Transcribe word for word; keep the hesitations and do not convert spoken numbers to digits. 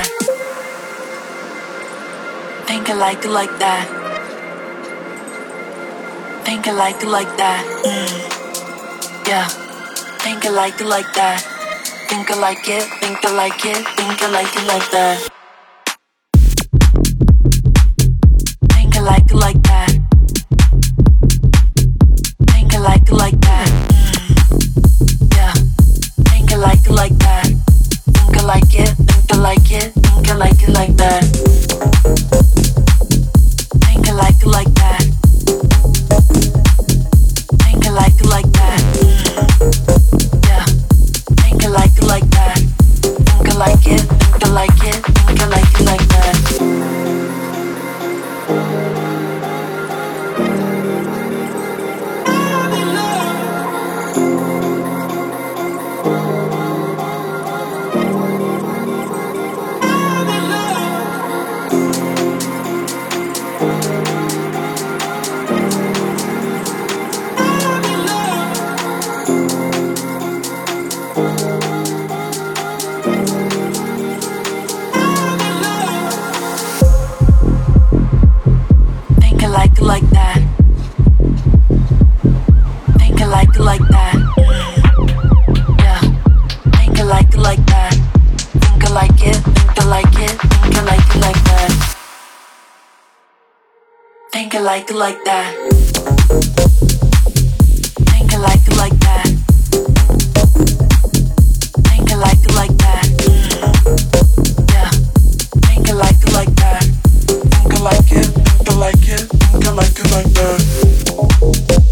that. Think I like it like that. Think I like it like that. Mm. Yeah. Think I like it like that. Think I like it. Think I like it. Think I like it like that. Think I like it like that. Think I like it like that. Mm. Yeah. Think I like it like that. Think I like it. Think I like it. Think I like it like that. Think I like it like that. Think I like it like that. Mm. Yeah. Think I like it like that. Think I like it. Think I like it. Think I like it like that. Think I like it like that. Think I like it like that. Mm. Yeah. Think I like it like that. Think I like it. Think I like it. Think I like it like that. Think I like it like that. Think I like it like that. Think I like it like that. Mm. Yeah. Think I like it like that. Think I like it. Think I like it. Think I like it like that.